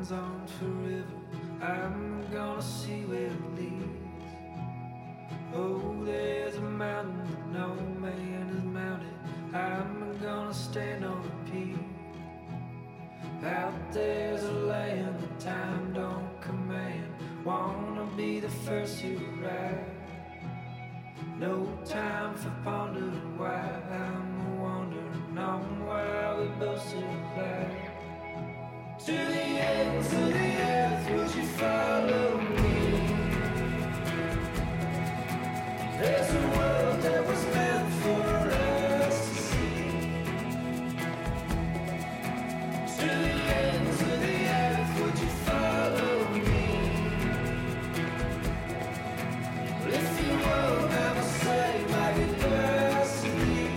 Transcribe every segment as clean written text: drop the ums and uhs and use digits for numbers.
hands on forever. I'm gonna see where it leads. Oh, there's a mountain that no man has mounted. I'm gonna stand on the peak. Out there's a land that time don't command. Wanna be the first to arrive. No time for pondering why. I'm wondering on why we both still alive. To the ends of the earth, would you follow me? There's a world that was meant for us to see. To the ends of the earth, would you follow me? If you won't, I will say my goodbyes to thee.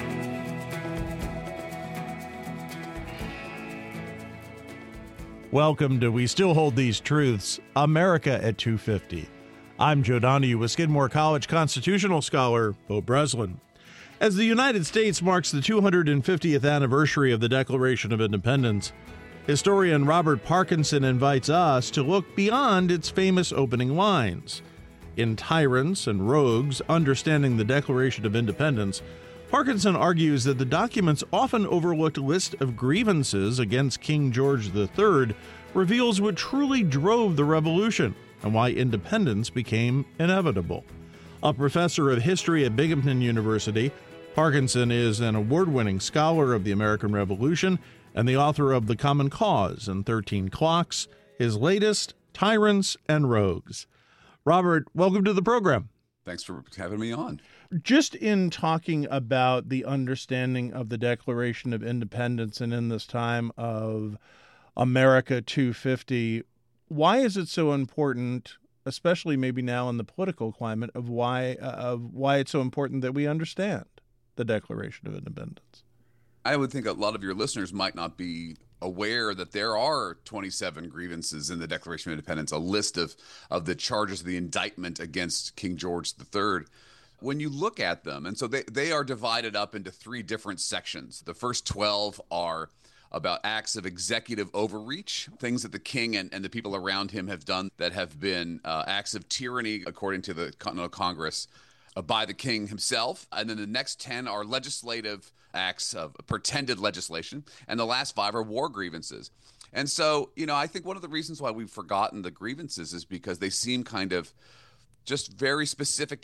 Welcome to We Still Hold These Truths, America at 250. I'm Joe Donahue with Skidmore College constitutional scholar Bo Breslin. As the United States marks the 250th anniversary of the Declaration of Independence, historian Robert Parkinson invites us to look beyond its famous opening lines. In Tyrants and Rogues, Understanding the Declaration of Independence, Parkinson argues that the document's often overlooked list of grievances against King George III reveals what truly drove the revolution and why independence became inevitable. A professor of history at Binghamton University, Parkinson is an award-winning scholar of the American Revolution and the author of The Common Cause and 13 Clocks, his latest, Tyrants and Rogues. Robert, welcome to the program. Thanks for having me on. Just in talking about the understanding of the Declaration of Independence and in this time of America 250, why is it so important, especially maybe now in the political climate, of why it's so important that we understand the Declaration of Independence? I would think a lot of your listeners might not be aware that there are 27 grievances in the Declaration of Independence, a list of the charges of the indictment against King George III. When you look at them, and so they are divided up into three different sections. The first 12 are about acts of executive overreach, things that the king and the people around him have done that have been acts of tyranny, according to the Continental Congress, by the king himself. And then the next 10 are legislative acts of pretended legislation. And the last 5 are war grievances. And so, I think one of the reasons why we've forgotten the grievances is because they seem kind of just very specific to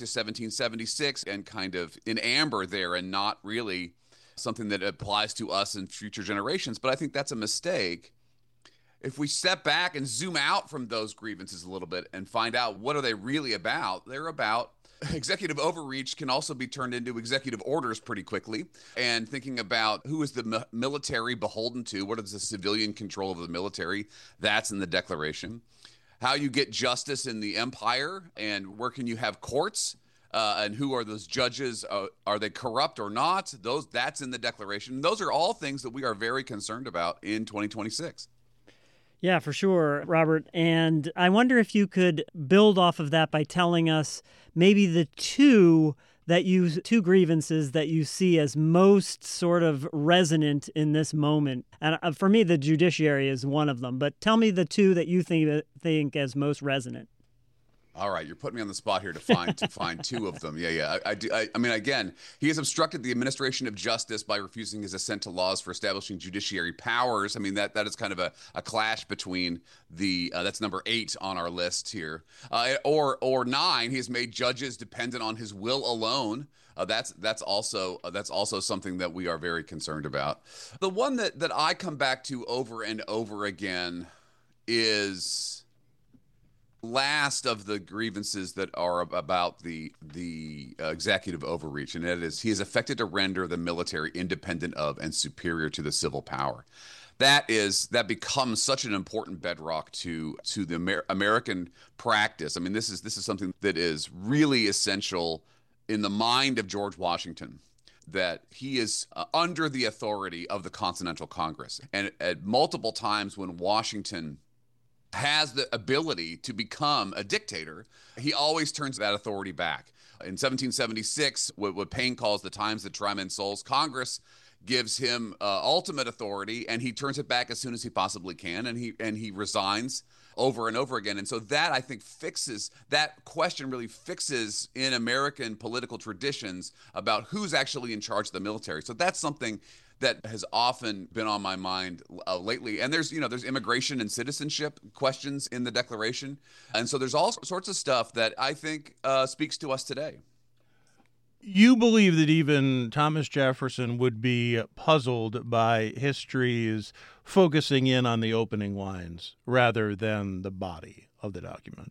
1776 and kind of in amber there and not really something that applies to us and future generations. But I think that's a mistake. If we step back and zoom out from those grievances a little bit and find out what are they really about, they're about executive overreach can also be turned into executive orders pretty quickly. And thinking about who is the military beholden to, what is the civilian control of the military, that's in the Declaration. How you get justice in the empire and where can you have courts and who are those judges? Are they corrupt or not? That's in the Declaration. Those are all things that we are very concerned about in 2026. Yeah, for sure, Robert. And I wonder if you could build off of that by telling us maybe the two grievances that you see as most sort of resonant in this moment. And for me, the judiciary is one of them. But tell me the two that you think as most resonant. All right, you're putting me on the spot here to find two of them. Yeah. I mean, again, he has obstructed the administration of justice by refusing his assent to laws for establishing judiciary powers. I mean, that is kind of a clash between that's number 8 on our list here, or 9. He has made judges dependent on his will alone. That's also something that we are very concerned about. The one that I come back to over and over again is last of the grievances that are about the executive overreach, and that is he is affected to render the military independent of and superior to the civil power. That becomes such an important bedrock to the American practice. I mean, this is something that is really essential in the mind of George Washington, that he is under the authority of the Continental Congress. And at multiple times when Washington has the ability to become a dictator, he always turns that authority back. In 1776, what Paine calls the times that try men's souls, Congress gives him ultimate authority, and he turns it back as soon as he possibly can, and he resigns over and over again. And so that, I think, fixes that question, really fixes in American political traditions about who's actually in charge of the military. So that's something that has often been on my mind lately. And there's immigration and citizenship questions in the Declaration. And so there's all sorts of stuff that I think speaks to us today. You believe that even Thomas Jefferson would be puzzled by history's focusing in on the opening lines rather than the body of the document.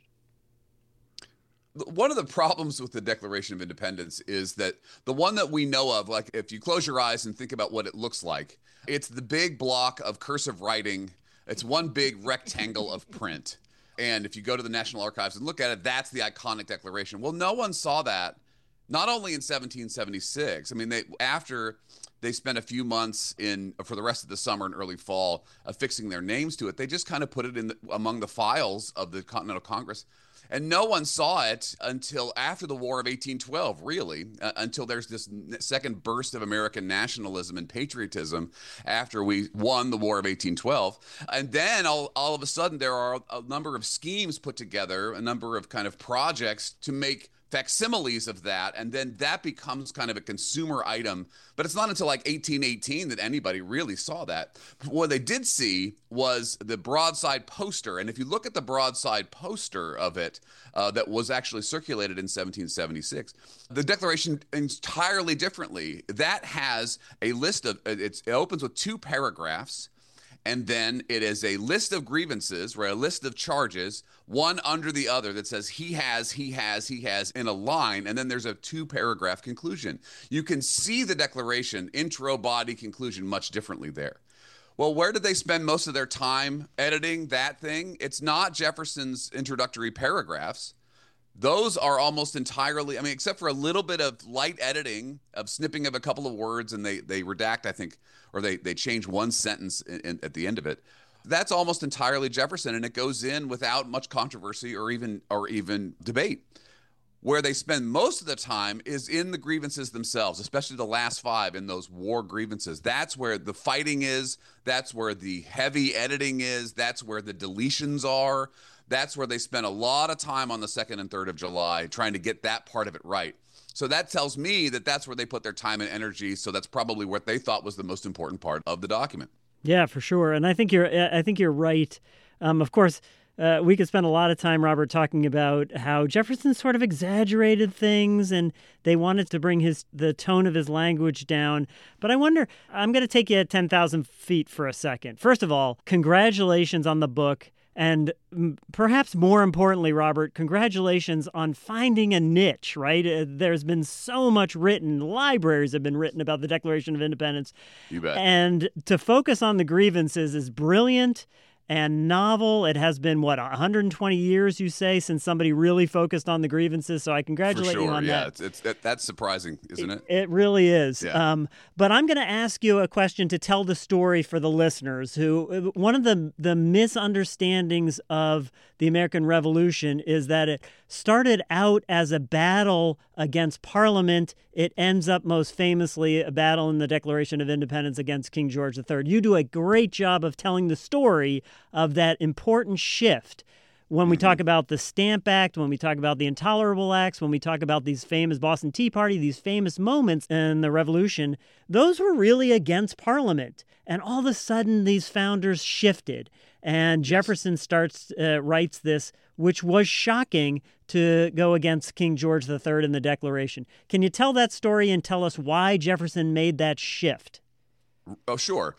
One of the problems with the Declaration of Independence is that the one that we know of, like if you close your eyes and think about what it looks like, it's the big block of cursive writing. It's one big rectangle of print. And if you go to the National Archives and look at it, that's the iconic Declaration. Well, no one saw that. Not only in 1776, I mean, after they spent a few months for the rest of the summer and early fall affixing their names to it, they just kind of put it among the files of the Continental Congress. And no one saw it until after the War of 1812, really, until there's this second burst of American nationalism and patriotism after we won the War of 1812. And then all of a sudden there are a number of schemes put together, a number of kind of projects to make facsimiles of that, and then that becomes kind of a consumer item. But it's not until like 1818 that anybody really saw that. What they did see was the broadside poster, and if you look at the broadside poster of it that was actually circulated in 1776, the Declaration entirely differently. That has a list of, it opens with 2 paragraphs, and then it is a list of grievances, or a list of charges, one under the other, that says he has in a line, and then there's a 2-paragraph conclusion. You can see the Declaration, intro, body, conclusion, much differently there. Well, where did they spend most of their time editing that thing? It's not Jefferson's introductory paragraphs. Those are almost entirely, I mean, except for a little bit of light editing, of snipping of a couple of words, and they redact, I think, or they change one sentence at the end of it. That's almost entirely Jefferson, and it goes in without much controversy or even debate. Where they spend most of the time is in the grievances themselves, especially the last 5 in those war grievances. That's where the fighting is. That's where the heavy editing is. That's where the deletions are. That's where they spent a lot of time on the 2nd and 3rd of July trying to get that part of it right. So that tells me that that's where they put their time and energy. So that's probably what they thought was the most important part of the document. Yeah, for sure. And I think you're right. Of course, we could spend a lot of time, Robert, talking about how Jefferson sort of exaggerated things and they wanted to bring the tone of his language down. But I wonder, I'm going to take you at 10,000 feet for a second. First of all, congratulations on the book. And perhaps more importantly, Robert, congratulations on finding a niche, right? There's been so much written. Libraries have been written about the Declaration of Independence. You bet. And to focus on the grievances is brilliant and novel. It has been, 120 years, you say, since somebody really focused on the grievances. So I congratulate you on that. That's surprising, isn't it? It really is. Yeah. But I'm going to ask you a question to tell the story for the listeners. Who one of the misunderstandings of the American Revolution is that it started out as a battle against Parliament. It ends up most famously a battle in the Declaration of Independence against King George III. You do a great job of telling the story of that important shift. When we talk about the Stamp Act, when we talk about the Intolerable Acts, when we talk about these famous Boston Tea Party, these famous moments in the Revolution, those were really against Parliament. And all of a sudden, these founders shifted. And Jefferson writes this, which was shocking to go against King George III in the Declaration. Can you tell that story and tell us why Jefferson made that shift? Oh, sure.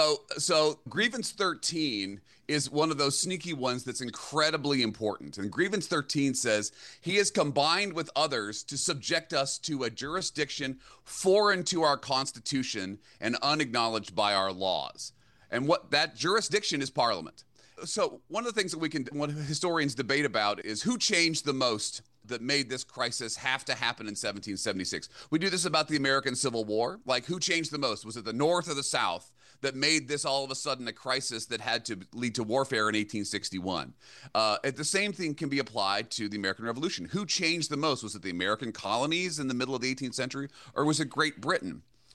So Grievance 13 is one of those sneaky ones that's incredibly important. And Grievance 13 says, he has combined with others to subject us to a jurisdiction foreign to our Constitution and unacknowledged by our laws. And what that jurisdiction is Parliament. So one of the things that what historians debate about is who changed the most that made this crisis have to happen in 1776. We do this about the American Civil War. Like, who changed the most? Was it the North or the South that made this all of a sudden a crisis that had to lead to warfare in 1861? The same thing can be applied to the American Revolution. Who changed the most? Was it the American colonies in the middle of the 18th century, or was it Great Britain?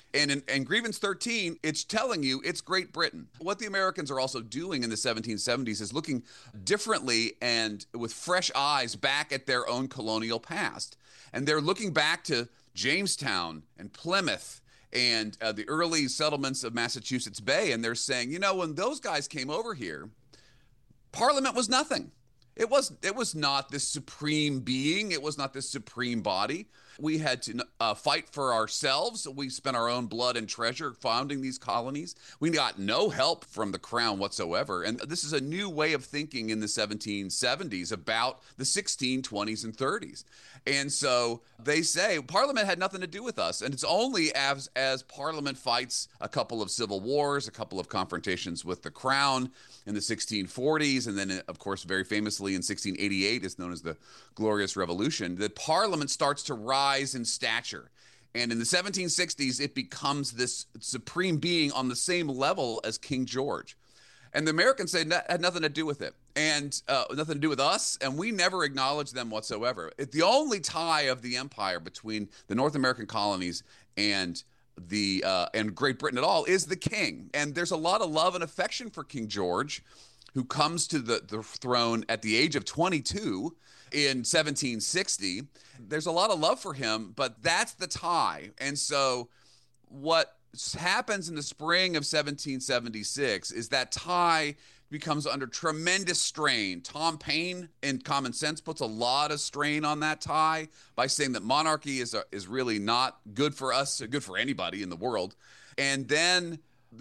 And in Grievance 13, it's telling you it's Great Britain. What the Americans are also doing in the 1770s is looking differently and with fresh eyes back at their own colonial past. And they're looking back to Jamestown and Plymouth and the early settlements of Massachusetts Bay. And they're saying, when those guys came over here, Parliament was nothing. It was not this supreme being. It was not this supreme body. We had to fight for ourselves. We spent our own blood and treasure founding these colonies. We got no help from the crown whatsoever. And this is a new way of thinking in the 1770s about the 1620s and 30s. And so they say Parliament had nothing to do with us. And it's only as Parliament fights a couple of civil wars, a couple of confrontations with the crown in the 1640s, and then, of course, very famously in 1688 is known as the Glorious Revolution, that Parliament starts to rise in stature. And in the 1760s, it becomes this supreme being on the same level as King George. And the Americans say that had nothing to do with it, and nothing to do with us, and we never acknowledged them whatsoever. The only tie of the empire between the North American colonies and Great Britain at all is the king. And there's a lot of love and affection for King George, who comes to the throne at the age of 22 in 1760. There's a lot of love for him, but that's the tie. And so what happens in the spring of 1776 is that tie becomes under tremendous strain. Tom Paine in Common Sense puts a lot of strain on that tie by saying that monarchy is really not good for us, good for anybody in the world. And then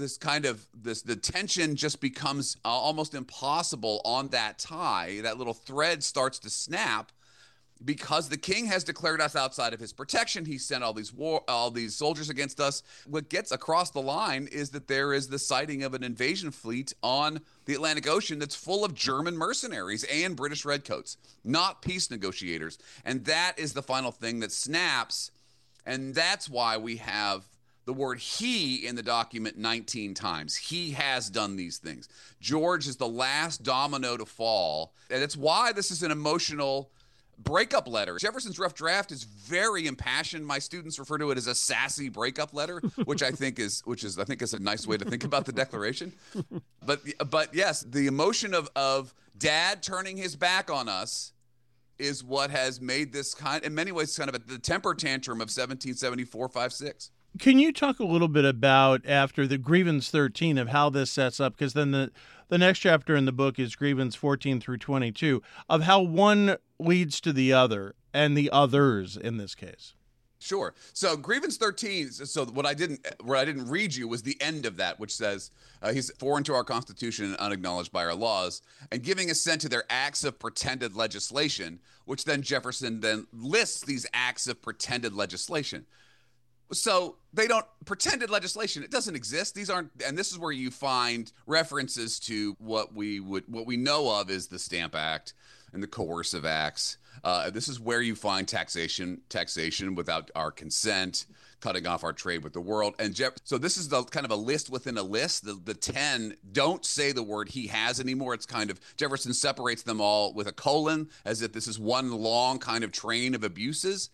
the tension just becomes almost impossible on that tie. That little thread starts to snap because the king has declared us outside of his protection. He sent all these soldiers against us. What gets across the line is that there is the sighting of an invasion fleet on the Atlantic Ocean that's full of German mercenaries and British redcoats, not peace negotiators. And that is the final thing that snaps. And that's why we have the word he in the document 19 times. He has done these things. George is the last domino to fall. And it's why this is an emotional breakup letter. Jefferson's rough draft is very impassioned. My students refer to it as a sassy breakup letter, which I think is a nice way to think about the Declaration. But yes, the emotion of Dad turning his back on us is what has made this in many ways kind of the temper tantrum of 1774, 5, 6. Can you talk a little bit about, after the Grievance 13, of how this sets up? Because then the next chapter in the book is Grievance 14 through 22, of how one leads to the other, and the others in this case. Sure. So Grievance 13, so what I didn't read you was the end of that, which says, he's foreign to our Constitution and unacknowledged by our laws, and giving assent to their acts of pretended legislation, which then Jefferson then lists these acts of pretended legislation. So they don't pretended legislation. It doesn't exist. These aren't, and this is where you find references to what we know of as the Stamp Act and the coercive acts. This is where you find taxation without our consent, cutting off our trade with the world. And so this is the kind of a list within a list. The 10 don't say the word he has anymore. It's kind of, Jefferson separates them all with a colon, as if this is one long kind of train of abuses.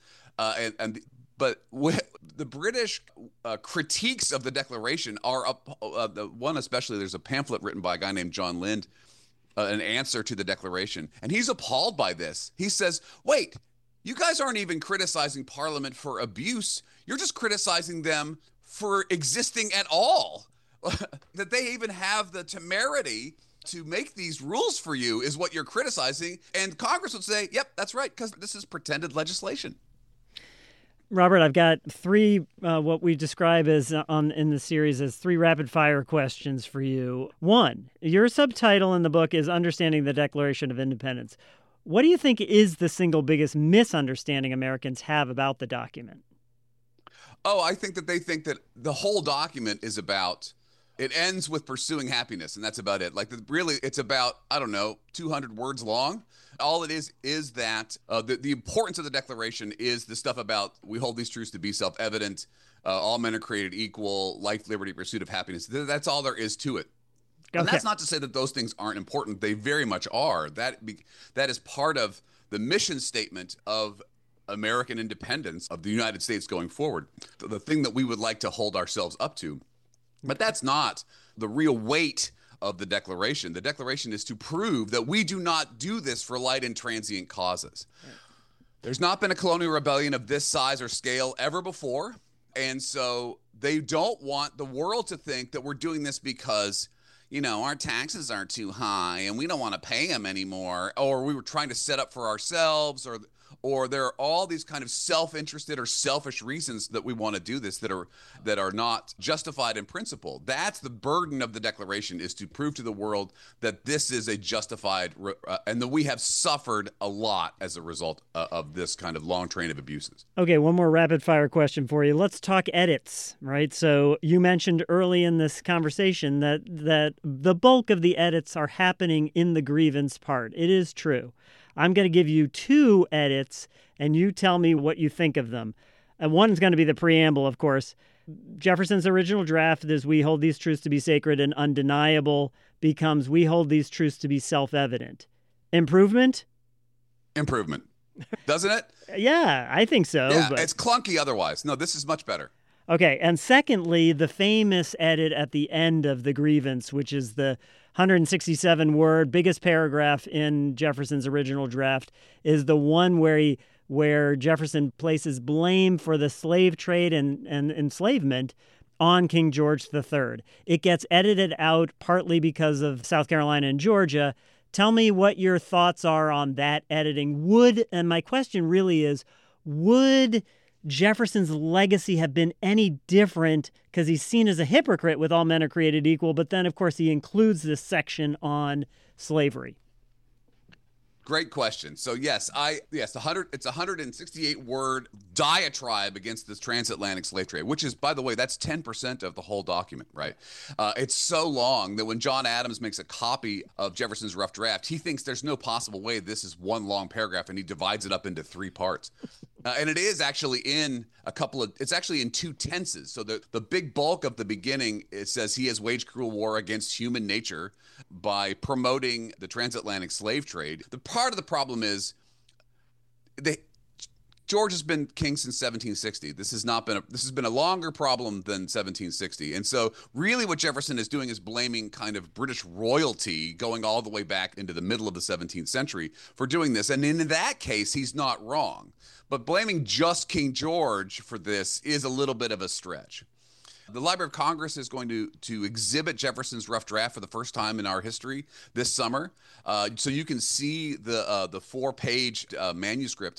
But the British critiques of the Declaration are the one especially. There's a pamphlet written by a guy named John Lind, an answer to the Declaration, and he's appalled by this. He says, "Wait, you guys aren't even criticizing Parliament for abuse. You're just criticizing them for existing at all. That they even have the temerity to make these rules for you is what you're criticizing." And Congress would say, "Yep, that's right, because this is pretended legislation." Robert, I've got three, what we describe as in the series as 3 rapid-fire questions for you. 1, your subtitle in the book is Understanding the Declaration of Independence. What do you think is the single biggest misunderstanding Americans have about the document? Oh, I think that they think that the whole document is about, it ends with pursuing happiness, and that's about it. Like, really, it's about, 200 words long. All it is that the importance of the Declaration is the stuff about we hold these truths to be self-evident, all men are created equal, life, liberty, pursuit of happiness. That's all there is to it. Okay. And that's not to say that those things aren't important. They very much are. That is part of the mission statement of American independence of the United States going forward, the thing that we would like to hold ourselves up to. But that's not the real weight of the Declaration. The Declaration is to prove that we do not do this for light and transient causes. Right. There's not been a colonial rebellion of this size or scale ever before. And so they don't want the world to think that we're doing this because, you know, our taxes aren't too high and we don't want to pay them anymore, or we were trying to set up for ourselves, or there are all these kind of self-interested or selfish reasons that we want to do this that are not justified in principle. That's the burden of the Declaration, is to prove to the world that this is a justified and that we have suffered a lot as a result of this kind of long train of abuses. Okay, one more rapid-fire question for you. Let's talk edits, right? So you mentioned early in this conversation that the bulk of the edits are happening in the grievance part. It is true. I'm going to give you 2 edits, and you tell me what you think of them. And one's going to be the preamble, of course. Jefferson's original draft is "we hold these truths to be sacred and undeniable" becomes "we hold these truths to be self-evident." Improvement? Improvement. Doesn't it? Yeah, I think so. Yeah, but... it's clunky otherwise. No, this is much better. Okay, and secondly, the famous edit at the end of the grievance, which is the 167-word, biggest paragraph in Jefferson's original draft, is the one where Jefferson places blame for the slave trade and enslavement on King George III. It gets edited out partly because of South Carolina and Georgia. Tell me what your thoughts are on that editing. And my question really is, would Jefferson's legacy have been any different, because he's seen as a hypocrite with all men are created equal, but then, of course, he includes this section on slavery? Great question. So yes, it's a 168-word diatribe against this transatlantic slave trade, which is, by the way, that's 10% of the whole document, right? It's so long that when John Adams makes a copy of Jefferson's rough draft, he thinks there's no possible way this is one long paragraph, and he divides it up into 3 parts. And it is actually in it's actually in 2 tenses. So the big bulk of the beginning, it says he has waged cruel war against human nature by promoting the transatlantic slave trade. The part of the problem is George has been king since 1760. This has been a longer problem than 1760. And so really what Jefferson is doing is blaming kind of British royalty going all the way back into the middle of the 17th century for doing this. And in that case, he's not wrong. But blaming just King George for this is a little bit of a stretch. The Library of Congress is going to exhibit Jefferson's rough draft for the first time in our history this summer. So you can see the 4-page manuscript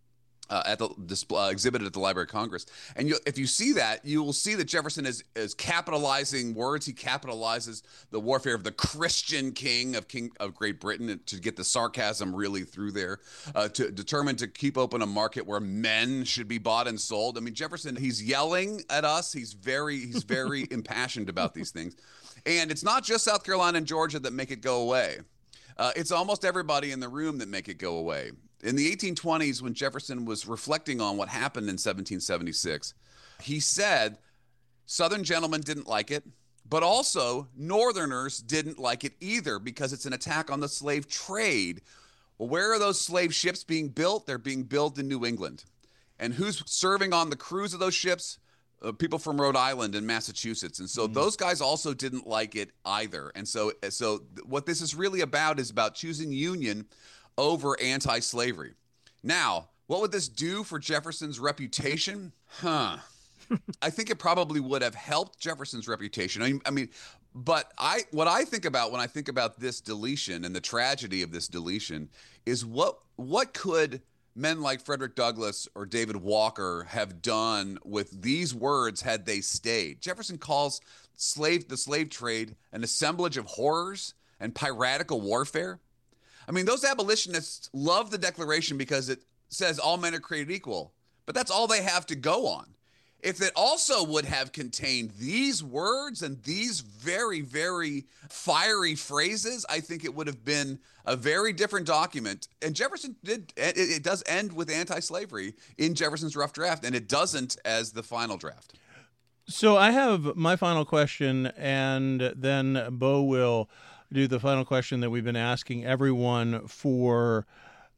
exhibited at the Library of Congress. And if you see that, you will see that Jefferson is capitalizing words. He capitalizes the warfare of the Christian king of Great Britain to get the sarcasm really through there, determined to keep open a market where men should be bought and sold. I mean, Jefferson, he's yelling at us. He's very impassioned about these things. And it's not just South Carolina and Georgia that make it go away. It's almost everybody in the room that make it go away. In the 1820s, when Jefferson was reflecting on what happened in 1776, he said Southern gentlemen didn't like it, but also Northerners didn't like it either because it's an attack on the slave trade. Well, where are those slave ships being built? They're being built in New England. And who's serving on the crews of those ships? People from Rhode Island and Massachusetts. And so those guys also didn't like it either. And so what this is really about is about choosing union over anti-slavery. Now, what would this do for Jefferson's reputation? I think it probably would have helped Jefferson's reputation. I mean, but what I think about when I think about this deletion and the tragedy of this deletion is what could men like Frederick Douglass or David Walker have done with these words had they stayed? Jefferson calls the slave trade an assemblage of horrors and piratical warfare. I mean, those abolitionists love the Declaration because it says all men are created equal, but that's all they have to go on. If it also would have contained these words and these very, very fiery phrases, I think it would have been a very different document. And Jefferson it does end with anti-slavery in Jefferson's rough draft, and it doesn't as the final draft. So I have my final question, and then Bo will do the final question that we've been asking everyone for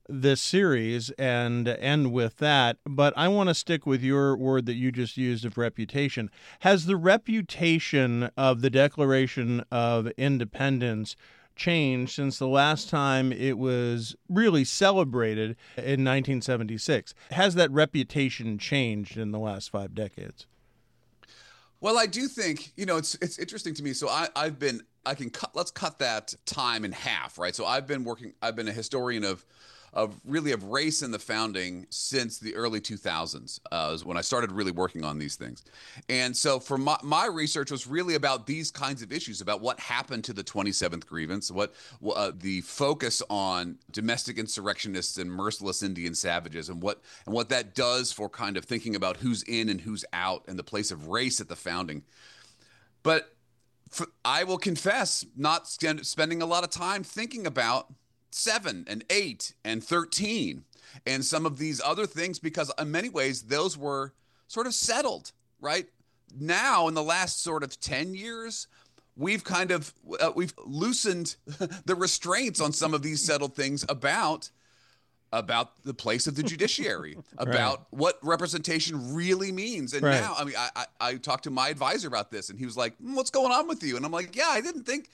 this series and end with that, but I want to stick with your word that you just used of reputation. Has the reputation of the Declaration of Independence changed since the last time it was really celebrated in 1976? Has that reputation changed in the last 5 decades? Well, I do think, it's interesting to me. So let's cut that time in half, right? So I've been a historian of race in the founding since the early 2000s, is when I started really working on these things. And so for my research was really about these kinds of issues, about what happened to the 27th grievance, what the focus on domestic insurrectionists and merciless Indian savages, and what that does for kind of thinking about who's in and who's out and the place of race at the founding. But I will confess, not spending a lot of time thinking about 7 and 8 and 13 and some of these other things, because in many ways those were sort of settled, right? Now in the last sort of 10 years, we've kind of we've loosened the restraints on some of these settled things about the place of the judiciary, about what representation really means. And now, I mean, I talked to my advisor about this, and he was like, "What's going on with you?" And I'm like, "Yeah, I didn't think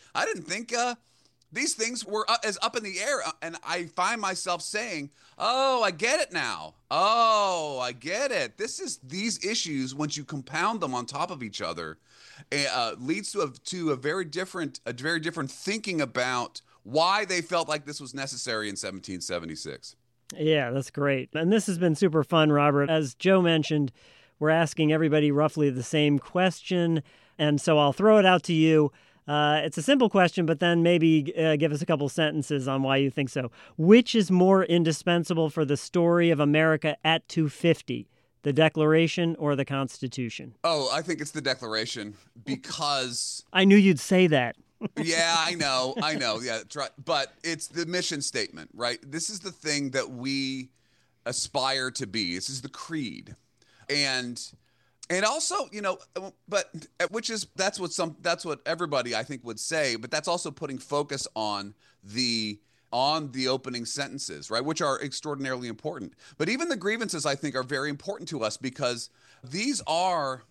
these things were as up in the air." And I find myself saying, "Oh, I get it now. Oh, I get it. These issues, once you compound them on top of each other, leads to a very different thinking about why they felt like this was necessary in 1776. Yeah, that's great. And this has been super fun, Robert. As Joe mentioned, we're asking everybody roughly the same question. And so I'll throw it out to you. It's a simple question, but then maybe give us a couple sentences on why you think so. Which is more indispensable for the story of America at 250, the Declaration or the Constitution? Oh, I think it's the Declaration, because... I knew you'd say that. Yeah, I know. Yeah, but it's the mission statement, right? This is the thing that we aspire to be. This is the creed. And also, but that's what everybody I think would say, but that's also putting focus on the opening sentences, right, which are extraordinarily important. But even the grievances, I think, are very important to us, because these were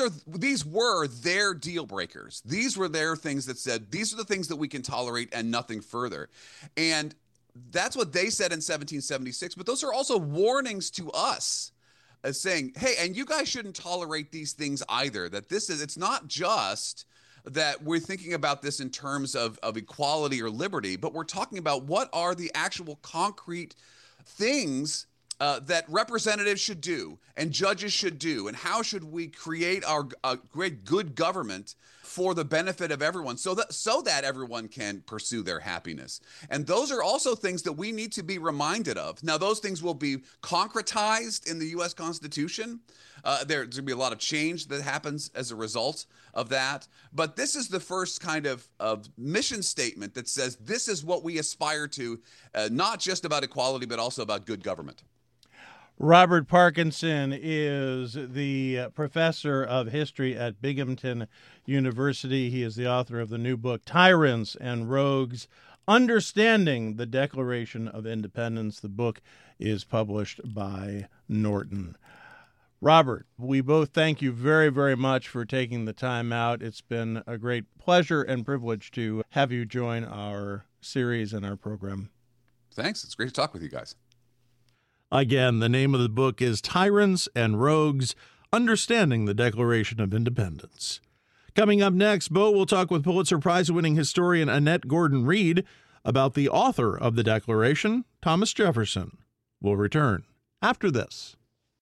their deal breakers. These were their things that said, these are the things that we can tolerate and nothing further. And that's what they said in 1776. But those are also warnings to us, as saying, hey, and you guys shouldn't tolerate these things either. That it's not just that we're thinking about this in terms of equality or liberty, but we're talking about what are the actual concrete things that representatives should do and judges should do, and how should we create our great good government for the benefit of everyone, so that everyone can pursue their happiness. And those are also things that we need to be reminded of. Now, those things will be concretized in the U.S. Constitution. There's going to be a lot of change that happens as a result of that. But this is the first kind of mission statement that says this is what we aspire to, not just about equality, but also about good government. Robert Parkinson is the professor of history at Binghamton University. He is the author of the new book, Tyrants and Rogues, Understanding the Declaration of Independence. The book is published by Norton. Robert, we both thank you very, very much for taking the time out. It's been a great pleasure and privilege to have you join our series and our program. Thanks. It's great to talk with you guys. Again, the name of the book is Tyrants and Rogues, Understanding the Declaration of Independence. Coming up next, Bo will talk with Pulitzer Prize-winning historian Annette Gordon-Reed about the author of the Declaration, Thomas Jefferson. We'll return after this.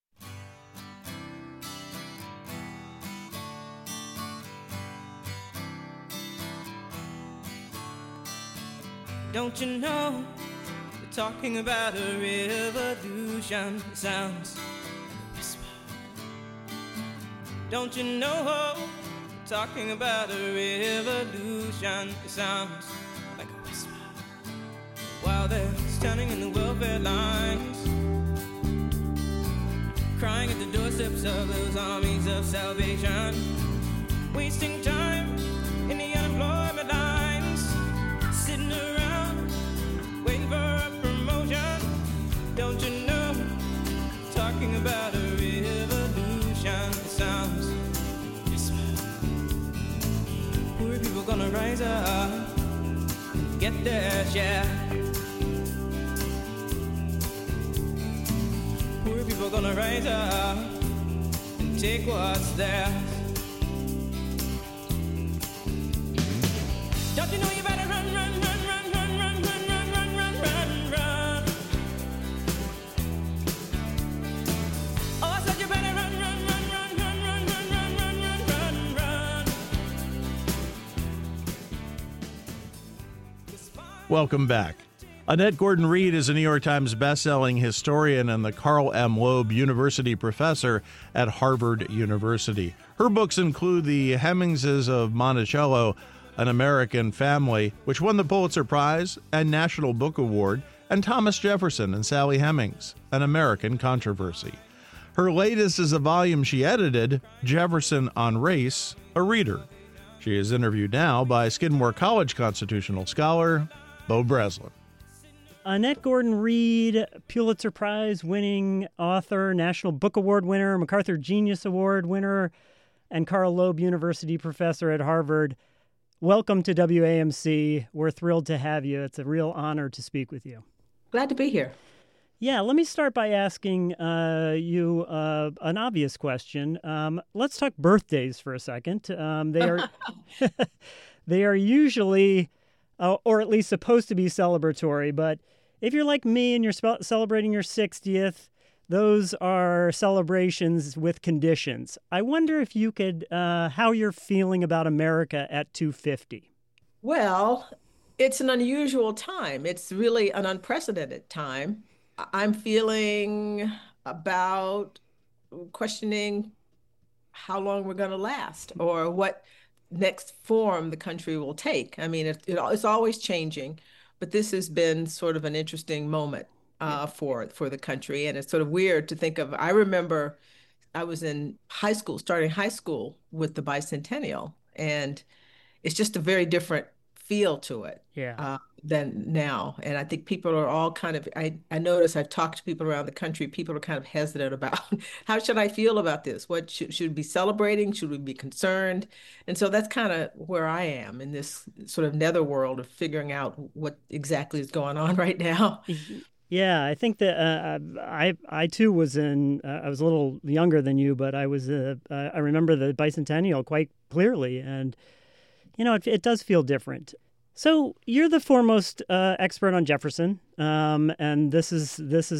Don't you know? Talking about a revolution sounds like a whisper. Don't you know? Talking about a revolution sounds like a whisper. While they're standing in the welfare lines, crying at the doorsteps of those armies of salvation, wasting time in the unemployment lines, sitting around waiting for a promotion. rise up, get theirs, yeah. Poor people gonna rise up and take what's theirs. Don't you know you better run, run, run, run, run, run, run, run, run, run, run, run. Oh, I said you better run, run, run, run, run, run, run, run, run, run, run, run. Welcome back. Annette Gordon-Reed is a New York Times bestselling historian and the Carl M. Loeb University professor at Harvard University. Her books include The Hemingses of Monticello, An American Family, which won the Pulitzer Prize and National Book Award, and Thomas Jefferson and Sally Hemings, An American Controversy. Her latest is a volume she edited, Jefferson on Race, a Reader. She is interviewed now by Skidmore College constitutional scholar Beau Breslin. Annette Gordon-Reed, Pulitzer Prize winning author, National Book Award winner, MacArthur Genius Award winner, and Carl Loeb University professor at Harvard. Welcome to WAMC. We're thrilled to have you. It's a real honor to speak with you. Glad to be here. Yeah, let me start by asking you an obvious question. Let's talk birthdays for a second. They are usually, or at least supposed to be celebratory, but if you're like me and you're celebrating your 60th, those are celebrations with conditions. I wonder if you could, how you're feeling about America at 250. Well, it's an unusual time. It's really an unprecedented time. I'm feeling about questioning how long we're going to last or what next form the country will take. I mean, it's always changing, but this has been sort of an interesting moment for the country. And it's sort of weird to think of. I remember I was in high school, starting high school with the bicentennial, and it's just a very different feel to it than now. And I think people are all kind of, I notice I've talked to people around the country, people are kind of hesitant about how should I feel about this? What should we be celebrating? Should we be concerned? And so that's kind of where I am in this sort of netherworld of figuring out what exactly is going on right now. Yeah, I think that I too was I was a little younger than you, but I remember the bicentennial quite clearly. And, you know, it does feel different. So you're the foremost expert on Jefferson, and this is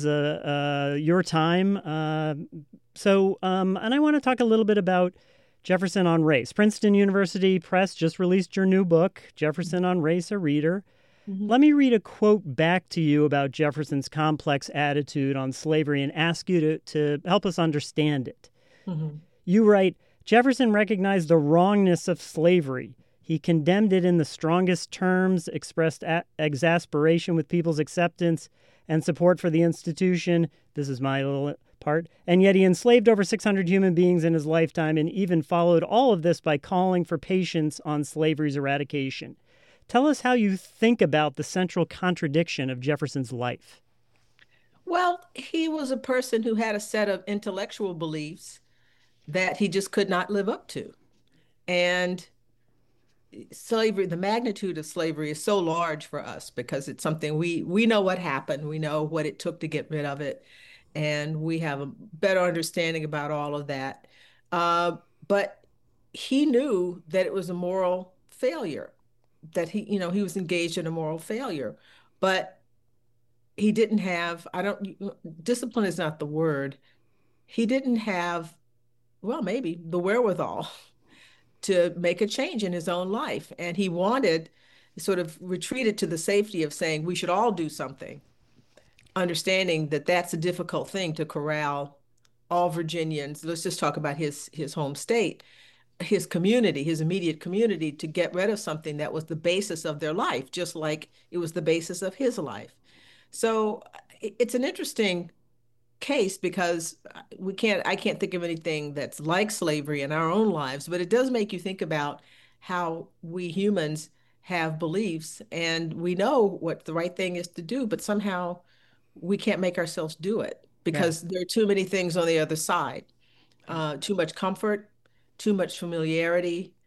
your time. And I want to talk a little bit about Jefferson on Race. Princeton University Press just released your new book, Jefferson on Race, a Reader. Mm-hmm. Let me read a quote back to you about Jefferson's complex attitude on slavery and ask you to help us understand it. Mm-hmm. You write, Jefferson recognized the wrongness of slavery. He condemned it in the strongest terms, expressed exasperation with people's acceptance and support for the institution. This is my little part. And yet he enslaved over 600 human beings in his lifetime and even followed all of this by calling for patience on slavery's eradication. Tell us how you think about the central contradiction of Jefferson's life. Well, he was a person who had a set of intellectual beliefs that he just could not live up to. And slavery, the magnitude of slavery is so large for us because it's something we know what happened. We know what it took to get rid of it. And we have a better understanding about all of that. But he knew that it was a moral failure, that he was engaged in a moral failure. But he didn't have, discipline is not the word. He didn't have, well, maybe the wherewithal to make a change in his own life. And he sort of retreated to the safety of saying we should all do something, understanding that that's a difficult thing to corral all Virginians. Let's just talk about his home state, his community, his immediate community, to get rid of something that was the basis of their life, just like it was the basis of his life. So it's an interesting case because I can't think of anything that's like slavery in our own lives, but it does make you think about how we humans have beliefs and we know what the right thing is to do, but somehow we can't make ourselves do it because there are too many things on the other side. Too much comfort, too much familiarity,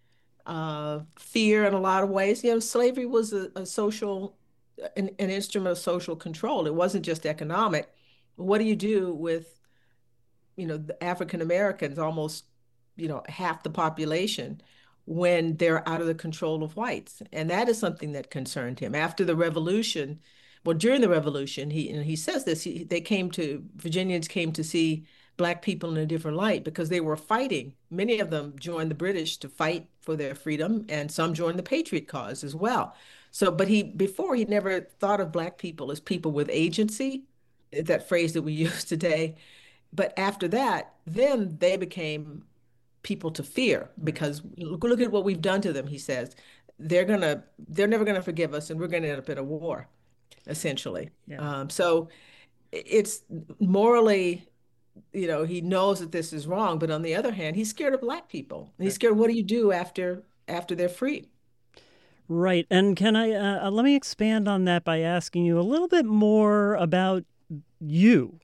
fear in a lot of ways. Slavery was a social, an instrument of social control. It wasn't just economic. What do you do with, the African Americans, almost, half the population, when they're out of the control of whites? And that is something that concerned him. After the Revolution, well, during the Revolution, he says this, Virginians came to see Black people in a different light because they were fighting. Many of them joined the British to fight for their freedom, and some joined the Patriot cause as well. So, but before he never thought of Black people as people with agency, that phrase that we use today. But after that, then they became people to fear because look at what we've done to them, he says. They're never gonna forgive us, and we're gonna end up in a war, essentially. Yeah. So it's morally, he knows that this is wrong, but on the other hand, he's scared of Black people. And he's scared, what do you do after they're free? Right. And can I let me expand on that by asking you a little bit more about you.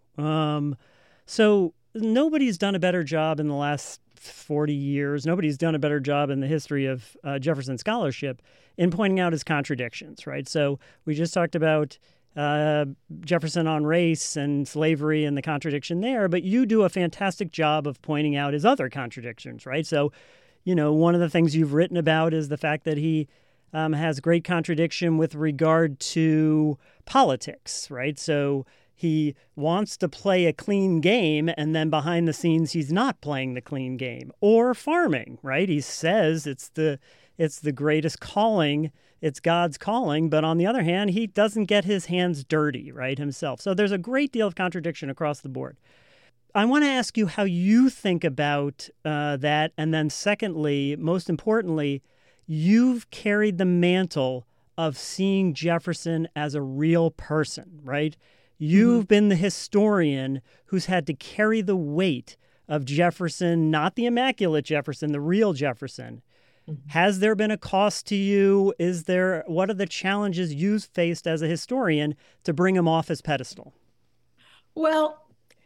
So nobody's done a better job in the last 40 years. Nobody's done a better job in the history of Jefferson scholarship in pointing out his contradictions, right? So we just talked about Jefferson on race and slavery and the contradiction there, but you do a fantastic job of pointing out his other contradictions, right? So, one of the things you've written about is the fact that he has great contradiction with regard to politics, right? So he wants to play a clean game, and then behind the scenes, he's not playing the clean game. Or farming, right? He says it's the greatest calling, it's God's calling, but on the other hand, he doesn't get his hands dirty, right, himself. So there's a great deal of contradiction across the board. I want to ask you how you think about that, and then secondly, most importantly, you've carried the mantle of seeing Jefferson as a real person, right? You've been the historian who's had to carry the weight of Jefferson, not the immaculate Jefferson, the real Jefferson. Has there been a cost to you? What are the challenges you've faced as a historian to bring him off his pedestal? Well,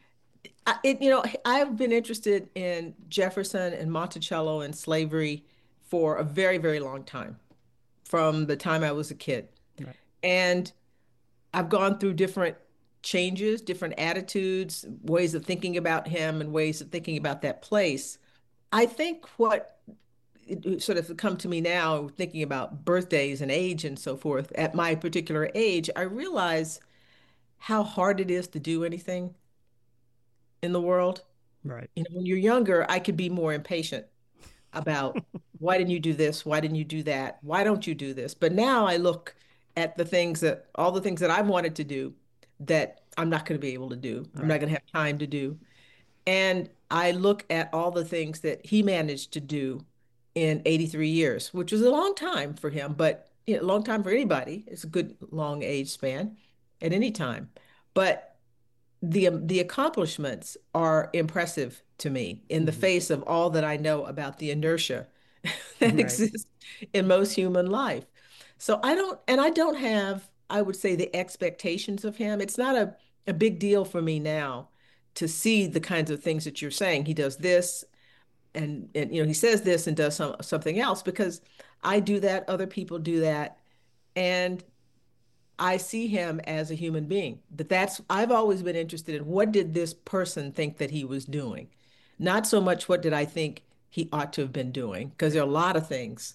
I've been interested in Jefferson and Monticello and slavery for a very, very long time, from the time I was a kid. Right. And I've gone through different changes, different attitudes, ways of thinking about him and ways of thinking about that place. I think what it sort of come to me now, thinking about birthdays and age and so forth, at my particular age, I realize how hard it is to do anything in the world. Right. When you're younger, I could be more impatient about why didn't you do this? Why didn't you do that? Why don't you do this? But now I look at all the things that I've wanted to do that I'm not going to be able to do. I'm not going to have time to do. And I look at all the things that he managed to do in 83 years, which was a long time for him, but a long time for anybody. It's a good long age span at any time. But the accomplishments are impressive to me in the face of all that I know about the inertia that exists in most human life. So I don't have, I would say, the expectations of him. It's not a big deal for me now to see the kinds of things that you're saying. He does this and he says this and does something else, because I do that, other people do that. And I see him as a human being. I've always been interested in, what did this person think that he was doing? Not so much what did I think he ought to have been doing, because there are a lot of things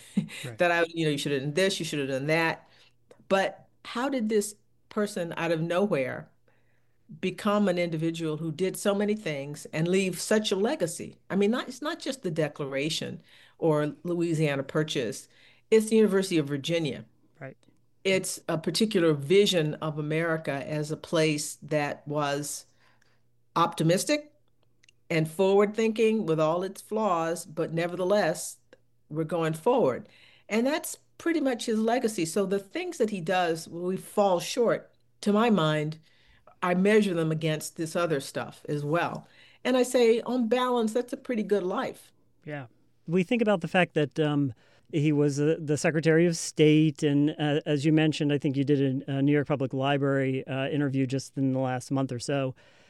that you should have done this, you should have done that. But how did this person out of nowhere become an individual who did so many things and leave such a legacy? I mean, it's not just the Declaration or Louisiana Purchase, it's the University of Virginia. Right. It's a particular vision of America as a place that was optimistic and forward thinking with all its flaws, but nevertheless, we're going forward. And that's pretty much his legacy. So the things that he does, we fall short, to my mind, I measure them against this other stuff as well. And I say, on balance, that's a pretty good life. Yeah. We think about the fact that he was the Secretary of State. And as you mentioned, I think you did a New York Public Library interview just in the last month or so.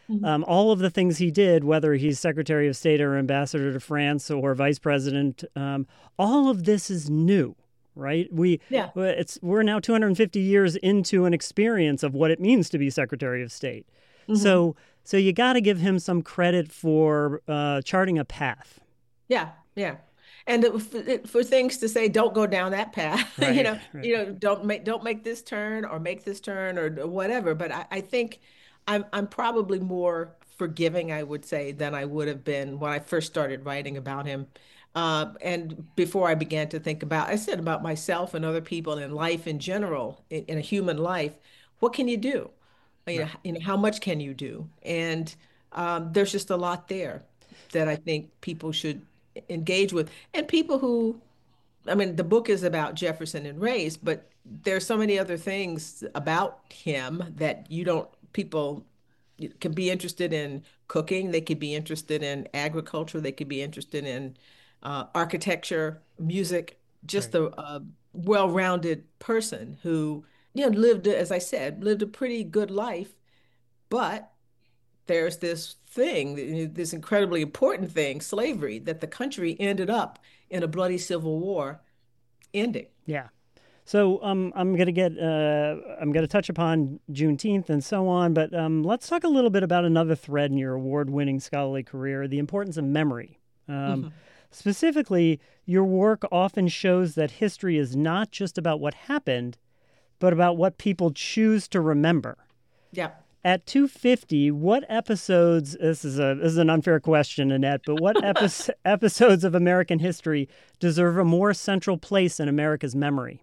Mhm. all of the things he did, whether he's Secretary of State or Ambassador to France or Vice President, all of this is new, right? Yeah. We're now 250 years into an experience of what it means to be Secretary of State. Hmm. So you got to give him some credit for charting a path. Yeah. Yeah. And for things to say, don't go down that path, Right, right. don't make this turn or make this turn or whatever. But I think I'm probably more forgiving, I would say, than I would have been when I first started writing about him. And before I began to think about, I said about myself and other people in life in general, in a human life, what can you do? Right. How much can you do? And there's just a lot there that I think people should engage with. And people who, I mean, the book is about Jefferson and race, but there's so many other things about him that you don't, people can be interested in cooking, they could be interested in agriculture, they could be interested in architecture, music, just Right. a well-rounded person who, lived, as I said, lived a pretty good life, but there's this thing, this incredibly important thing, slavery, that the country ended up in a bloody civil war ending. Yeah. So I'm gonna touch upon Juneteenth and so on, but let's talk a little bit about another thread in your award-winning scholarly career: the importance of memory. Um, Mhm. Specifically, your work often shows that history is not just about what happened, but about what people choose to remember. Yeah. At 250, what episodes? This is an unfair question, Annette, but what episodes of American history deserve a more central place in America's memory?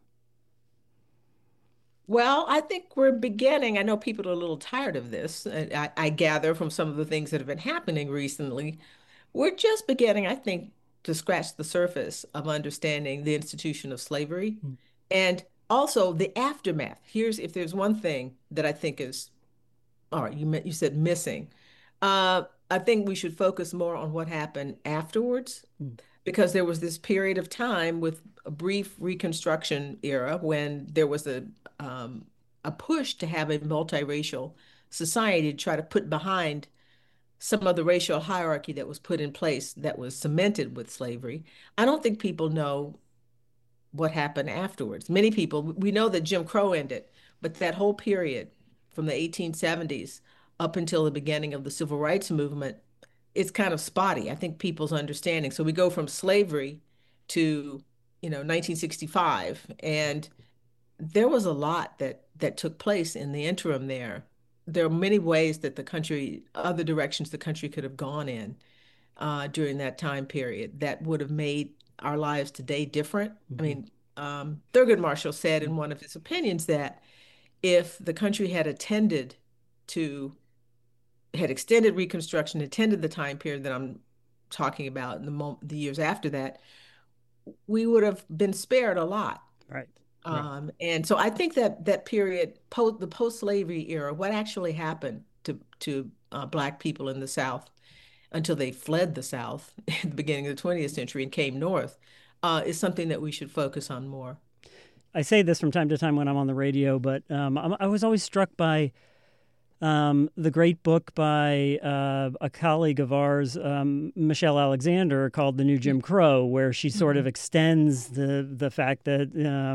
Well, I think we're beginning. I know people are a little tired of this. And I gather from some of the things that have been happening recently. We're just beginning, I think, to scratch the surface of understanding the institution of slavery and also the aftermath. Here's if there's one thing that I think is, all right, you said missing. I think we should focus more on what happened afterwards Mm. because there was this period of time with a brief Reconstruction era when there was a push to have a multiracial society to try to put behind some of the racial hierarchy that was put in place that was cemented with slavery. I don't think people know what happened afterwards. Many people, we know that Jim Crow ended, but that whole period from the 1870s up until the beginning of the Civil Rights Movement, it's kind of spotty. I think people's understanding. So we go from slavery to, 1965, and there was a lot that took place in the interim there. There are many ways that other directions the country could have gone in during that time period that would have made our lives today different. I Mhm. mean, Thurgood Marshall said in one of his opinions that if the country to, had extended Reconstruction, attended the time period that I'm talking about in the years after that, we would have been spared a lot. Right. Right. And so I think that that period, the post-slavery era, what actually happened to Black people in the South until they fled the South at the beginning of the 20th century and came north, is something that we should focus on more. I say this from time to time when I'm on the radio, but I was always struck by the great book by a colleague of ours, Michelle Alexander, called The New Jim Crow, where she sort of Mhm. extends the fact that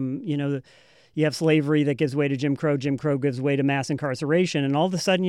you have slavery that gives way to Jim Crow gives way to mass incarceration, and all of a sudden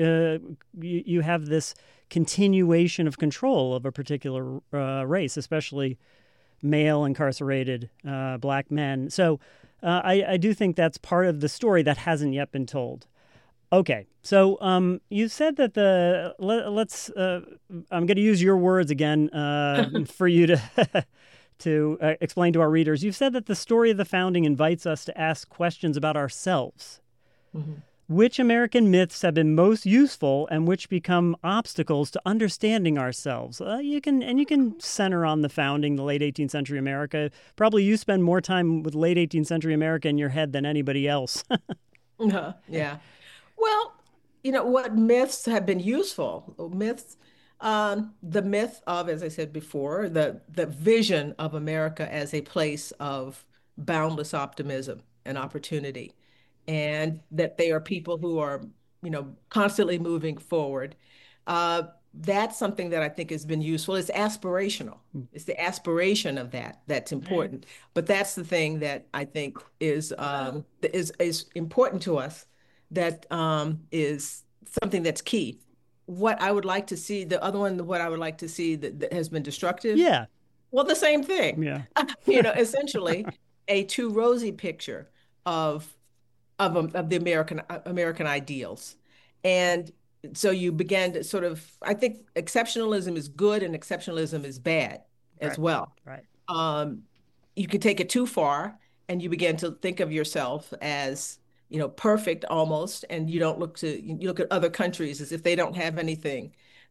you have this continuation of control of a particular race, especially male incarcerated Black men. So I do think that's part of the story that hasn't yet been told. Okay, so you said that let's. I'm going to use your words again for you to to explain to our readers. You've said that the story of the founding invites us to ask questions about ourselves. Mhm. Which American myths have been most useful, and which become obstacles to understanding ourselves? You can center on the founding, the late 18th century America. Probably you spend more time with late 18th century America in your head than anybody else. Yeah. Well, what myths have been useful? Myths, the myth of, as I said before, the vision of America as a place of boundless optimism and opportunity, and that they are people who are, constantly moving forward. That's something that I think has been useful. It's aspirational. It's the aspiration of that's important. But that's the thing that I think is important to us. That is something that's key. What I would like to see, the other one, what I would like to see that has been destructive. Yeah. Well, the same thing. Yeah. Essentially a too rosy picture of the American ideals. And so you began to sort of, I think exceptionalism is good and exceptionalism is bad as well. Right. You can take it too far and you begin to think of yourself as, perfect almost, and you look at other countries as if they don't have anything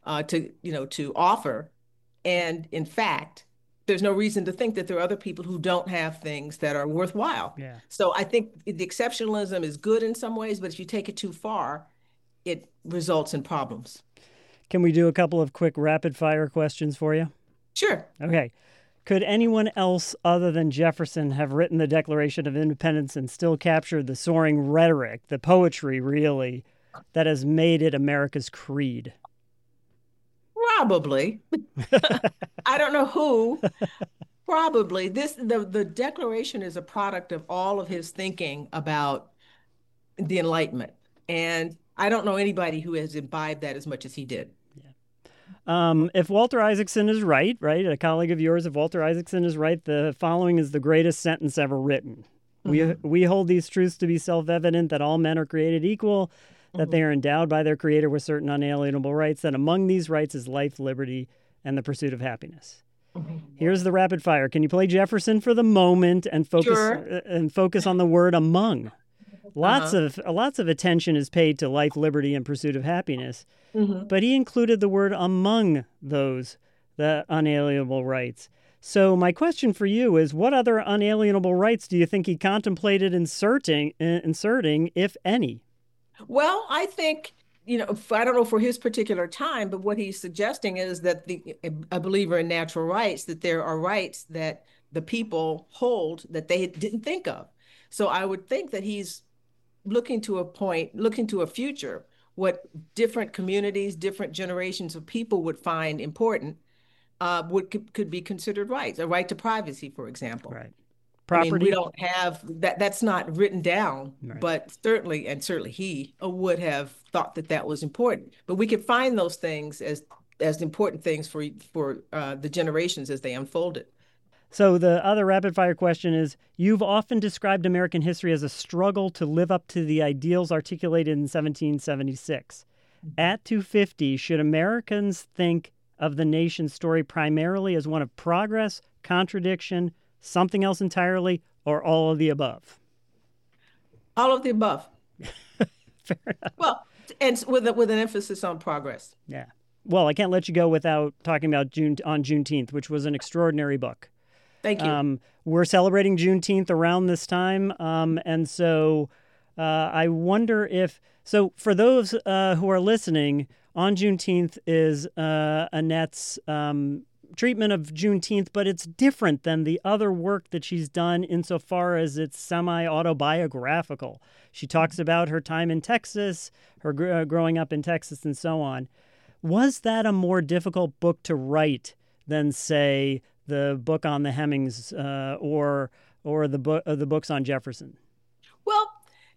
to offer. And in fact, there's no reason to think that there are other people who don't have things that are worthwhile. Yeah. So I think the exceptionalism is good in some ways, but if you take it too far, it results in problems. Can we do a couple of quick rapid fire questions for you? Sure. Okay. Could anyone else other than Jefferson have written the Declaration of Independence and still captured the soaring rhetoric, the poetry, really, that has made it America's creed? Probably. I don't know who. Probably. The Declaration is a product of all of his thinking about the Enlightenment. And I don't know anybody who has imbibed that as much as he did. If Walter Isaacson is right, a colleague of yours, if Walter Isaacson is right, the following is the greatest sentence ever written. Mm-hmm. We hold these truths to be self-evident, that all men are created equal, that they are endowed by their Creator with certain unalienable rights, that among these rights is life, liberty, and the pursuit of happiness. Mm-hmm. Here's the rapid fire. Can you play Jefferson for the moment and focus on the word among? Lots of attention is paid to life, liberty, and pursuit of happiness, but he included the word among those, the unalienable rights. So my question for you is, what other unalienable rights do you think he contemplated inserting, if any? Well, I think, I don't know for his particular time, but what he's suggesting is that a believer in natural rights, that there are rights that the people hold that they didn't think of. So I would think that he's looking to a future, what different communities, different generations of people would find important, could be considered rights. A right to privacy, for example. Right. Property. I mean, we don't have that. That's not written down, right. But certainly he would have thought that was important. But we could find those things as important things for the generations as they unfolded. So the other rapid-fire question is, you've often described American history as a struggle to live up to the ideals articulated in 1776. At 250, should Americans think of the nation's story primarily as one of progress, contradiction, something else entirely, or all of the above? All of the above. Fair enough. Well, and with an emphasis on progress. Yeah. Well, I can't let you go without talking about Juneteenth, which was an extraordinary book. Thank you. We're celebrating Juneteenth around this time, and so I wonder if... So for those who are listening, on Juneteenth is Annette's treatment of Juneteenth, but it's different than the other work that she's done insofar as it's semi-autobiographical. She talks about her time in Texas, her growing up in Texas, and so on. Was that a more difficult book to write than, say, the book on the Hemings or the books on Jefferson? Well,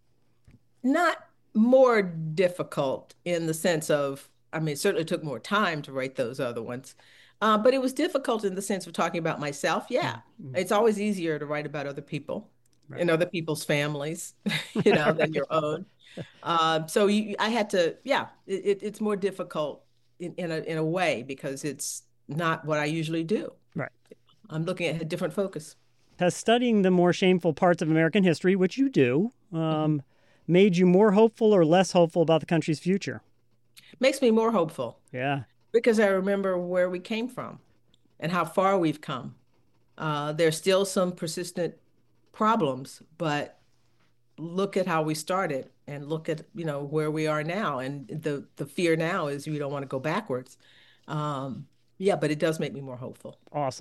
not more difficult in the sense of, I mean, it certainly took more time to write those other ones. But it was difficult in the sense of talking about myself. Yeah. Mm-hmm. It's always easier to write about other people and other people's families, than your own. So I had to, it's more difficult in a way because it's not what I usually do. Right. I'm looking at a different focus. Has studying the more shameful parts of American history, which you do, made you more hopeful or less hopeful about the country's future? Makes me more hopeful. Yeah. Because I remember where we came from and how far we've come. There's still some persistent problems, but look at how we started and look at, where we are now. And the fear now is we don't want to go backwards. But it does make me more hopeful. Awesome.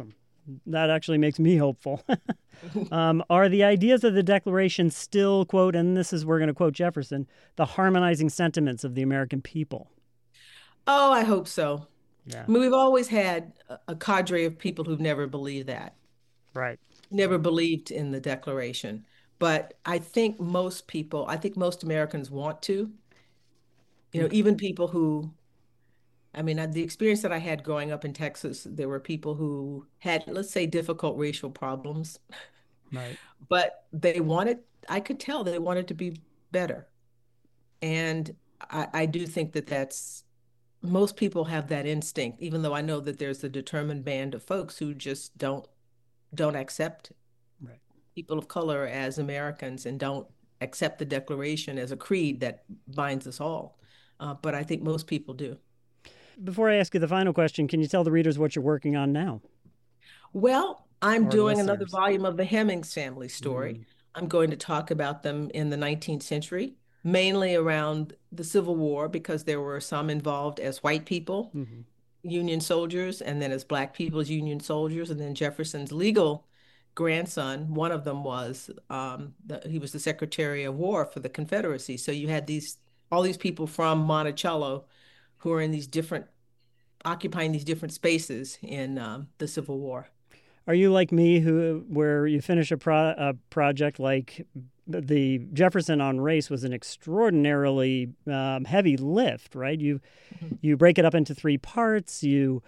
that actually makes me hopeful. Are the ideas of the Declaration still, quote, and this is, we're going to quote Jefferson, the harmonizing sentiments of the American people? Oh, I hope so. Yeah. I mean, we've always had a cadre of people who've never believed that, Right. never believed in the Declaration. But I think most Americans want to, even people who, I mean, the experience that I had growing up in Texas, there were people who had, let's say, difficult racial problems, Right. but I could tell they wanted to be better. And I do think most people have that instinct, even though I know that there's a determined band of folks who just don't accept Right. people of color as Americans and don't accept the Declaration as a creed that binds us all. But I think most people do. Before I ask you the final question, can you tell the readers what you're working on now? Well, I'm Or doing another listeners? volume of the Hemings family story. I'm going to talk about them in the 19th century, mainly around the Civil War, because there were some involved as white people, Union soldiers, and then as Black people as Union soldiers. And then Jefferson's legal grandson, one of them was, he was the Secretary of War for the Confederacy. So you had all these people from Monticello who are occupying these different spaces in the Civil War. Are you like me, where you finish a project like the Jefferson on race was an extraordinarily heavy lift, right? You break it up into 3 parts. You've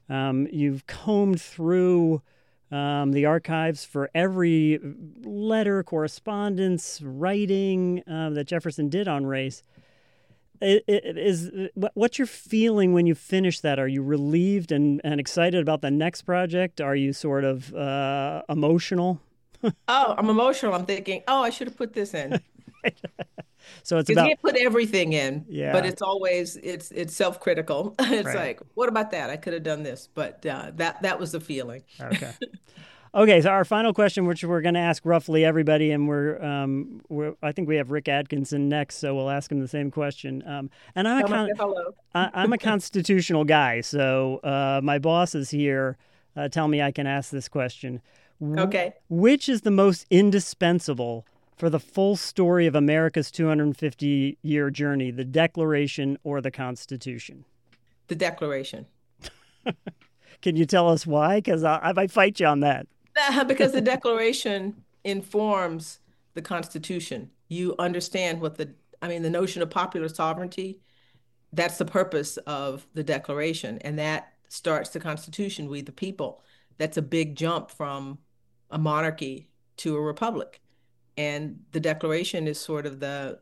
combed through the archives for every letter, correspondence, writing that Jefferson did on race. What's your feeling when you finish that? Are you relieved and excited about the next project? Are you sort of emotional? Oh, I'm emotional. I'm thinking, oh, I should have put this in. So it's You about, can't put everything in, Yeah. but it's always it's self-critical. It's Right. like, what about that? I could have done this, but that was the feeling. Okay. Okay, so our final question, which we're going to ask roughly everybody, and I think we have Rick Atkinson next, so we'll ask him the same question. And Tell him I said hello. I'm a constitutional guy, so my bosses here tell me I can ask this question. Okay. Which is the most indispensable for the full story of America's 250-year journey, the Declaration or the Constitution? The Declaration. Can you tell us why? Because I might fight you on that. Because the Declaration informs the Constitution. You understand the notion of popular sovereignty. That's the purpose of the Declaration, and that starts the Constitution, we the people. That's a big jump from a monarchy to a republic. And the Declaration is sort of the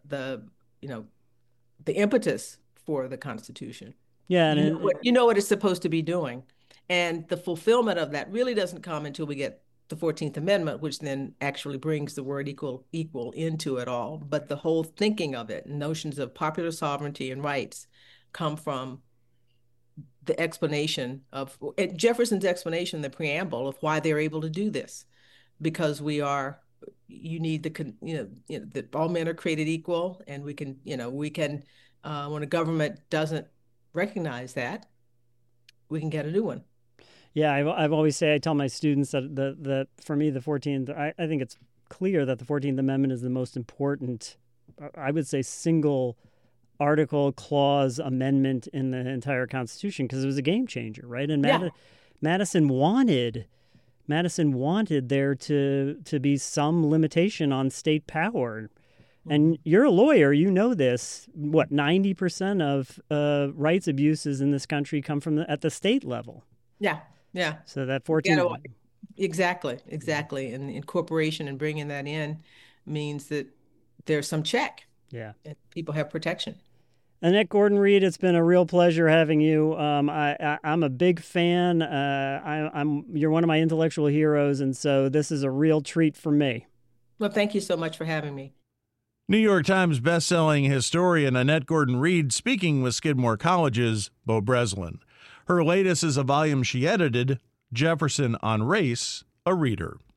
impetus for the Constitution. Yeah, You know what it's supposed to be doing. And the fulfillment of that really doesn't come until we get the 14th Amendment, which then actually brings the word equal into it all. But the whole thinking of it, notions of popular sovereignty and rights, come from the explanation of Jefferson's explanation, the preamble of why they're able to do this. Because you need that all men are created equal, and we can when a government doesn't recognize that, we can get a new one. Yeah, I've always I tell my students that for me, the 14th, I think it's clear that the 14th Amendment is the most important, I would say, single article, clause, amendment in the entire Constitution, because it was a game changer, right? And Madison wanted there to be some limitation on state power. And you're a lawyer, you know this. 90% of rights abuses in this country come from at the state level. Yeah. So that 14th. Exactly. And incorporation and bringing that in means that there's some check. Yeah. And people have protection. Annette Gordon-Reed, it's been a real pleasure having you. I'm a big fan. You're one of my intellectual heroes, and so this is a real treat for me. Well, thank you so much for having me. New York Times bestselling historian Annette Gordon-Reed speaking with Skidmore College's Beau Breslin. Her latest is a volume she edited, Jefferson on Race, a Reader.